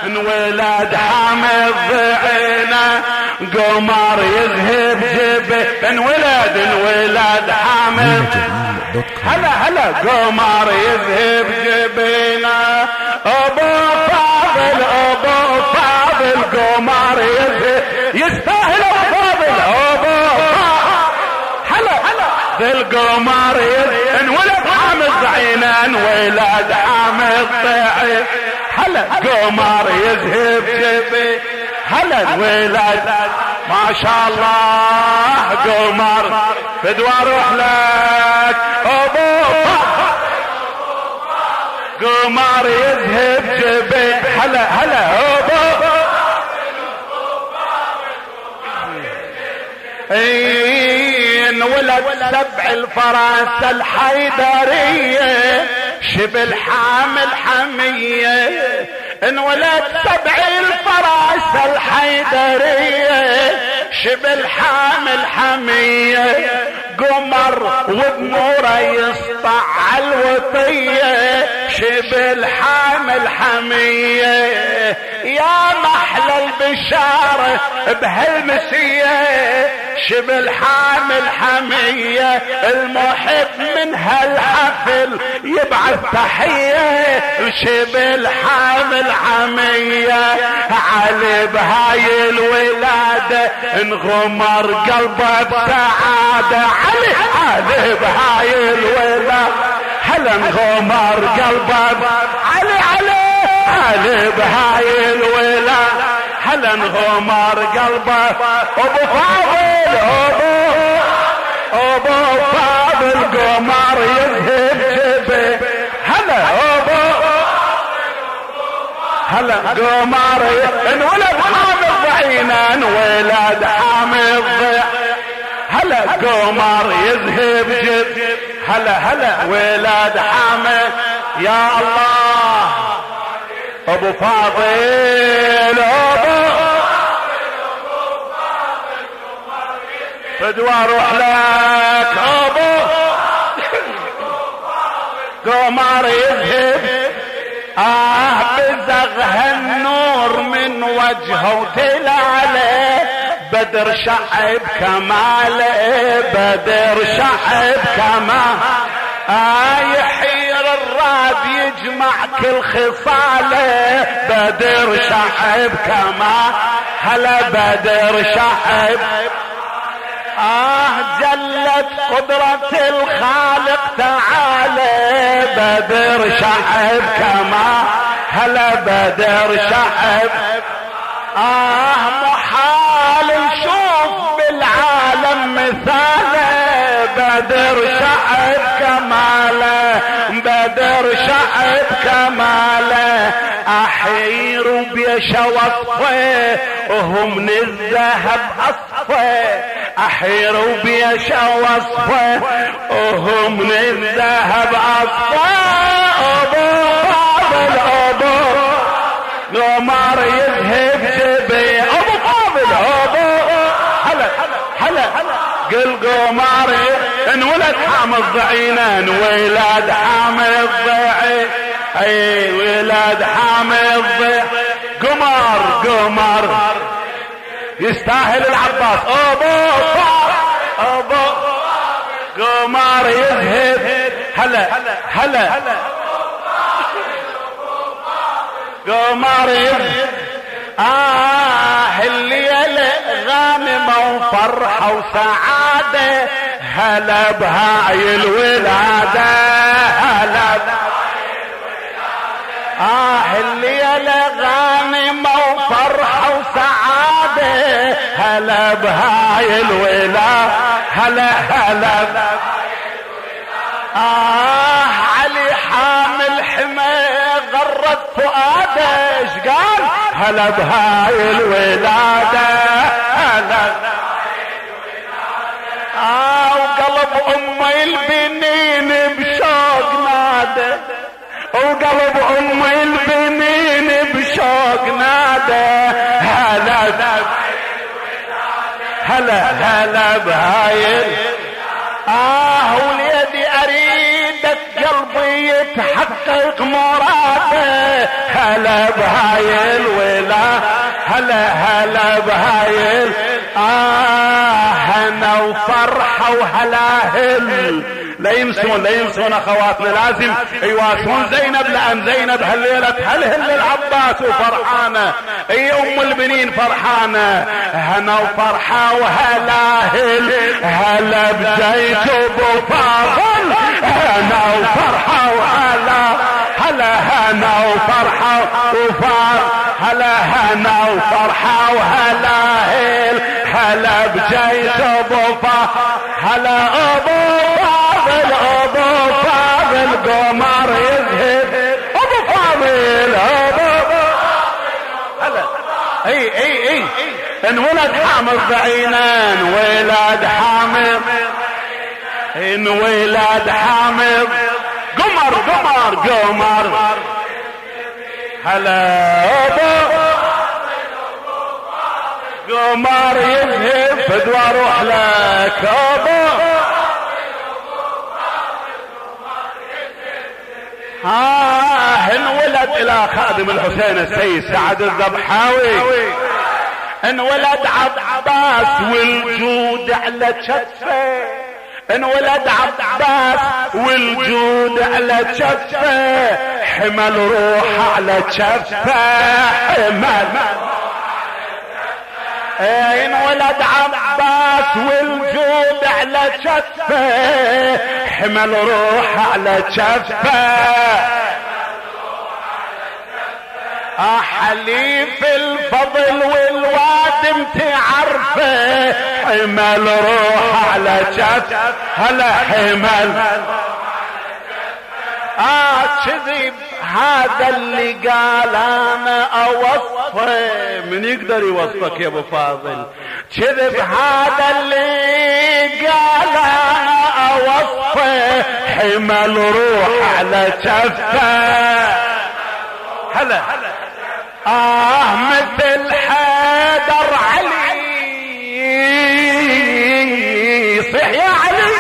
انولد حامد ضعينا قمر يذهب جبه انولد حامد هلا قمر يذهب جبينا ابو فاضل قمر يذهب يستاهل ابو فاضل بالقمر انولد حامد ضعينا انولد حامد ضعينا هلا قمر يذهب جبي هلا الولد ما شاء الله قمر فدوى اروح لك ابو قمر يذهب جبي هلا ابو انولد سبع الفرس الحيدرية شبل حامل حمية انولد سبع الفرس الحيدرية شبل حامل حمية قمر وبنوره يسطع الوطية شبل حامل حمية يا محلى البشارة بهالمسية شبل حامل حمية المحب من هالحفل يبعث تحية شبل حامل حمية علي بهاي الولادة انغمر قلبه بسعادة علي بهاي الولادة هلا انغمر قلبه علي بهاي الولادة هلا انغمر قلبه ابو فاضل قمر يذهب جبه هلا قمر انولد حامد ضعينا انولد حامد ضعينا هلا قمر يذهب جبه هلا ولاد حامد يا الله ابو فاضل فدوى اروح لك ابو قمر يذهب بزغها النور من وجهه وتلعله بدر شعب كماله بدر شعب كماله يحير الراد يجمع كل خصاله بدر شعب كماله هلا بدر شعب جلت قدرة الخالق تعالى بدر شعب كما هلا بدر شعب محال نشوف بالعالم مثاله بدر شعب كماله بدر شعب كماله احير بيش وصفه وهم من الذهب اصفه احير بيش وصفه وهم من الذهب اصفه ابو فاضل قمر يذهب جبي ابو فاضل هلا قل قمر انولد حامد ضعينا انولد حامد ضعي اي ولاد حامد ضعي قمر يستاهل العباس ابو قمر يذهب هلا قمر يذهب الليلة غانمة وفرحة وسعادة هلا بهاي الولادة الليلة غانمة وفرحة وسعادة هلا بهاي الولادة هلا علي حامل حمى غرت فؤاده ايش قال هلا بهاي الولادة وقلب امي البنين بشوق نادى وقلب امي البنين بشوق نادى هلا بهاي وليدي اريدك قلبي يتحقق مراده. هلا بهاي الولا هلا بهاي هنا وفرحة وهلاهل. لا ينسون اخواتنا، لازم يواسون زينب، لان زينب هالليلة تهلهل للعباس وفرحانة. اي ام البنين فرحانة، هنا وفرحة وهلاهل. هلا بجيت ابو فاضل هنا وفرحة وهلا هنا وفرحة هلا هنا وفرحة وهلاهل. هلا بجيت ابو فاضل هلا ابو فاضل قمر يذهب ابو فاضل هلا. اي انولد حامض بعينان ولاد حامض انولد حامض قمر هلا قمر يذهب فدوى روح لك انولد الى خادم الحسين السيد سعد الذبحاوي. انولد عباس والجود على كفه. انولد عباس والجود على كفه. حمل روح على كفه. انولد عباس والجود على كفه. حمل روح على كفه. حليف الفضل والوادم تعرفه. حمل روح على كفه. هلا حمل كذب هذا اللي قال انا اوصفه. من يقدر يوصفك يا ابو فاضل؟ كذب هذا اللي قال انا اوصفه. حمل روح على كفه. هلا مثل حيدر علي. صح يا علي.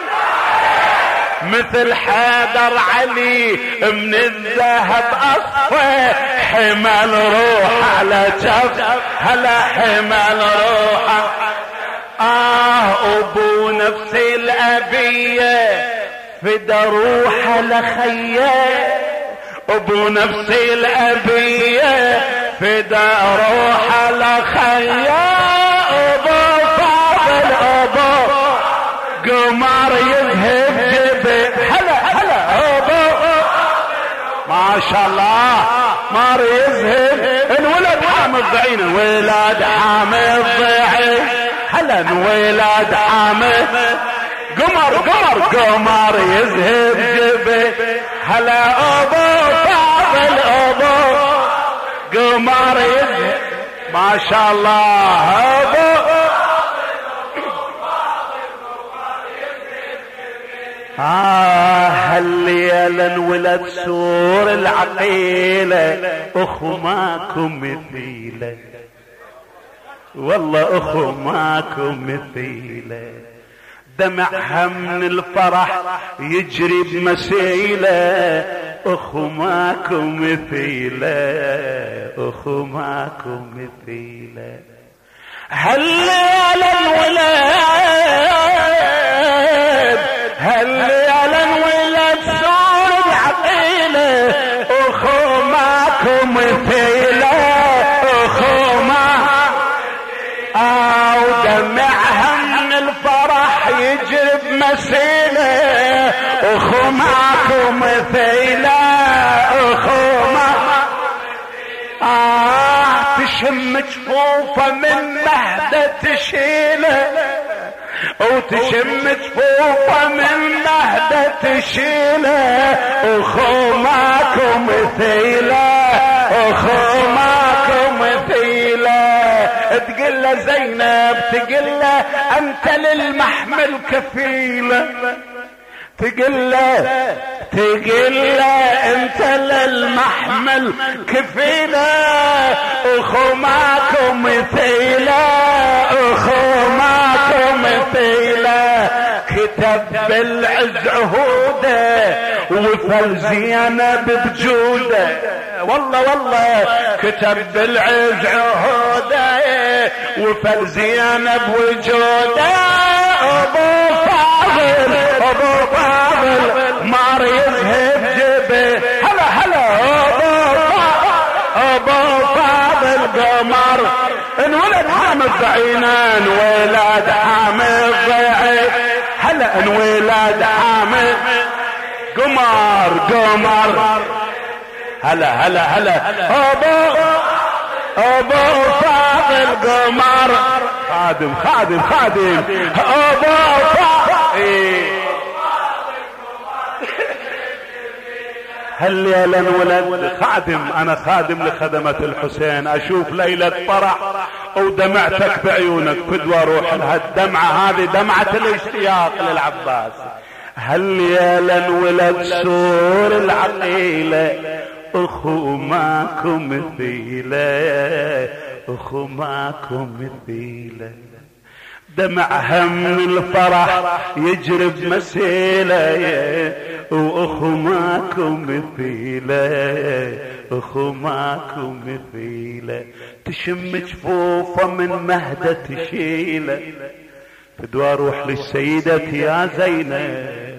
مثل حيدر علي من الذهب اصفى. حمل روح على كف. هلا حمل روح ابو نفسي الابيه فدا روح لخيه. ابو نفسي الابيه فدا روح لخيه. ابو فاضل ابو قمر يذهب جبل. هلا ابو ما شاء الله مار يذهب. الولد حامض ضعين الولاد حامض ضعين. هلا الولاد حامض قمر يذهب جبل. هلا ابو فاضل ابو قمر يذهب ما شاء الله. ابو هالليلة انولد سور العقيلة. اخو ماكم مثيلة والله اخو ماكم مثيلة. دمعها من الفرح يجري بمسيلة. اخو ماكم مثيلة اخو ماكم مثيلة. هالليلة انولد سور العقيلة. اخو ماكم مثيلة اخو ما ودمعها من الفرح يجري بمسيلة. اخو ماكم مثيلة اخو ما تشم جفوفه من مهدة تشيله. وتشم جفوفه من مهدة تشيله. اخو ماكم مثيله اخو ماكم مثيله. تقول له زينب تقول له انت للمحمل كفيله. تقول له انت للمحمل كفيله. اخو ماكم مثيله اخو ماكم مثيله. كتب بالعز عهوده وفل زينب بجوده. والله كتب بالعز عهوده وفل زينب وجوده. ابو فاضل مار يذهب جبه. هلا ابو فاضل قمر انولد حامد ضعينان ولاد حامد ضعين. هلا انولد حامد قمر. هلا ابو فاضل قمر. خادم ابو فاضل. هالليلة انولد خادم. انا خادم لخدمة الحسين. اشوف ليلة فرح ودمعتك بعيونك فدوى روح لها. الدمعة هذه دمعة الاشتياق للعباس. هالليلة انولد سور العقيلة اخو ماكو مثيله. اخو ماكو مثيله. دمعها من الفرح يجري بمسيله واخو ماكو مثيله. اخو ماكو مثيله. تشم جفوفه من مهده تشيله. فدوى روح للسيدتي يا زينب.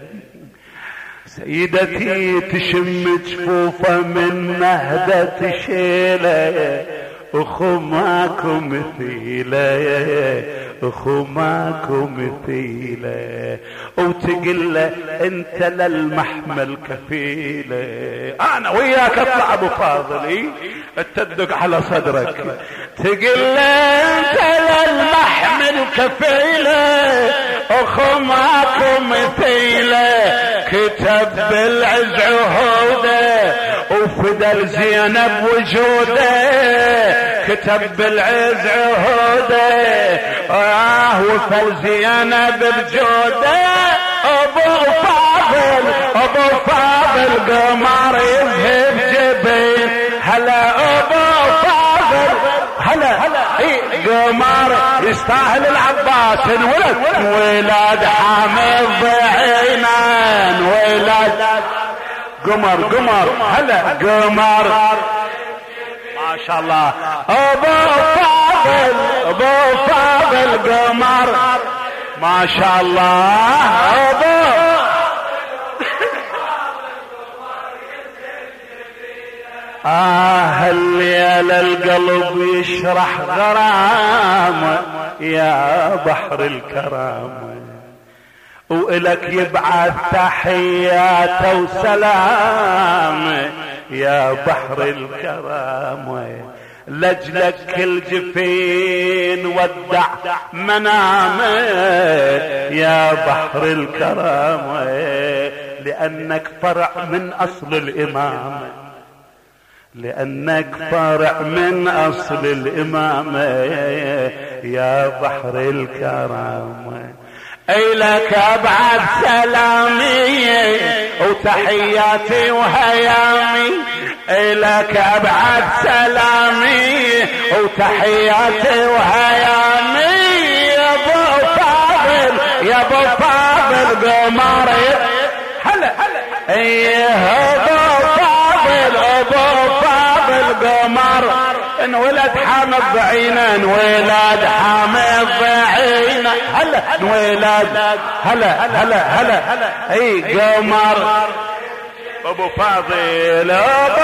سيدتي تشم جفوفه من مهده تشيله. اخو ماكو مثيله. اخو ماكو مثيله. وتقله انت للمحمل كفيله. انا وياك اطلع ابو فاضل تدق على صدرك. تقله انت للمحمل كفيله. اخو ماكو مثيله. كتب بالعز عهوده وفدى زينب وجوده. كتب بالعز عهوده وفل زينب بجوده. ابو فاضل قمر يذهب جبين. هلا ابو فاضل قمر يستاهل العباس. ولاد حامد ضعينان ولاد قمر. هلا قمر ما شاء الله. ابو فاضل قمر ما شاء الله. الليلة القلب يشرح غرامه يا بحر الكرامه. وإلك يبعث تحيات وسلام يا بحر الكرامه. لجلك كل جفين ودع منامه يا بحر الكرامه. لأنك فرع من أصل الإمامة. لأنك فرع من أصل الإمامة يا بحر الكرامة. إلك أبعد سلامي وتحياتي وهيامي. إلك أبعد سلامي وتحياتي وهيامي. يا أبو فاضل قمر. هلا ابو فاضل قمر انولد حامد ضعينا. ولاد حامد ضعينا. هلا قمر. ابو فاضل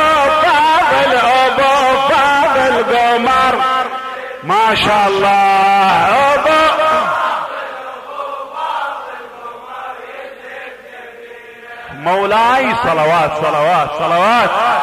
قمر ما شاء الله. مولاي صلوات.